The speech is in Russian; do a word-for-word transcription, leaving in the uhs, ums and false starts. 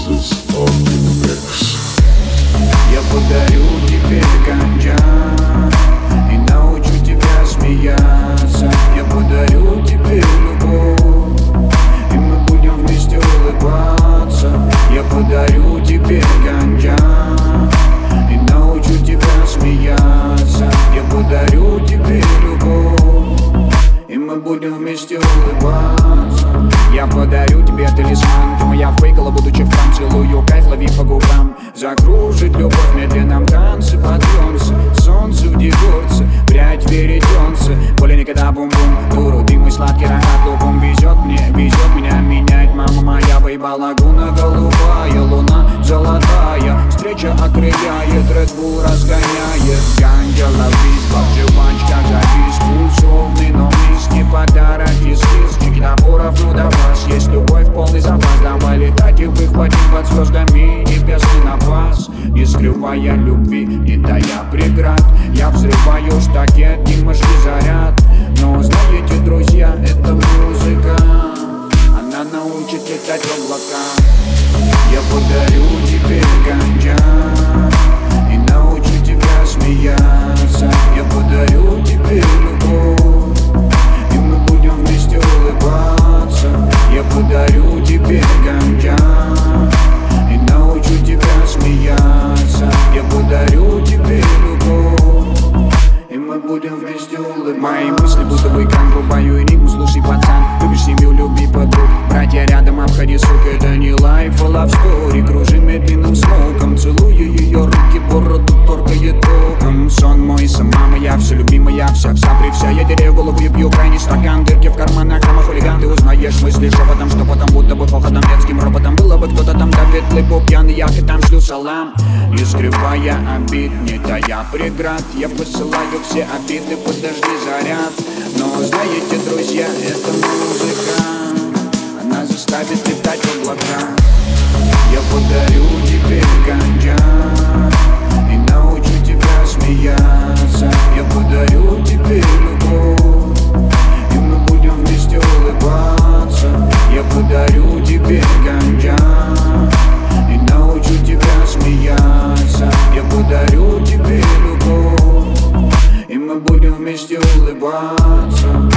Jesus on the mix. Я подарю тебе ганджа и научу тебя смеяться. Я подарю тебе любовь, и мы будем вместе улыбаться. Я подарю тебе ганджа и научу тебя смеяться. Я подарю тебе любовь, и мы будем вместе улыбаться. Я подарю тебе талисман, ты моя фейкала, будучи в храм. Целую кайф, лови по губам. Закружит любовь в медленном танце под солнце. Солнце в дегорце, прядь веретенце. Более никогда бум-бум, дуру, ты мой сладкий рогат луком. Везет мне, везет меня, меняет мама моя. Бейба лагуна голубая, луна золотая. Встреча окрыляет, Red Bull разгоняет. Ганджа, ловись, как жвачка, завис. Пульс ровный, но низкий подарок из киски. Наборов, ну до вас есть любовь, полный запас. Давай летать и выхватить под звездами небесный напас. Не скрывая любви, не тая преград, я взрываю штакет, димашки заряд. Но знаете, друзья, это музыка, она научит летать в облаках. Я подарю тебе ганджа и научу тебя смеяться. Я подарю тебе любовь, и мы будем вместе улыбаться. Я подарю тебе ганджа и научу тебя смеяться. Я подарю тебе любовь, и мы будем вместе улыбаться. Мои мысли будто бы экран, врубаю энигму. Слушай, пацан, любишь семью, люби подруг. Братья рядом, обходи, сука, это не лайф, а love story. Кружим медленным смоком, целую ее руки, бороду торкает током. Сон мой, сама моя, все любимая, вся вся при вся. Я теряю голову и пью крайний стакан. Дырки в карманах, хама хулиган. Ты узнаешь мысли шепотом, что потом будто бы хохотом, детским роботом. Было бы кто-то там, да петлы поп пьяный, я и там шлю салам. Не скрывая обид, не тая преград, я посылаю все обиды, подожди заряд. Но знаете, друзья, это музыка, она заставит летать в облака. Я подарю тебе ганджа и научу тебя смеяться. Я подарю тебе любовь, и мы будем вместе улыбаться. Я подарю тебе ганджа и научу тебя смеяться. Я подарю тебе любовь, и мы будем вместе улыбаться.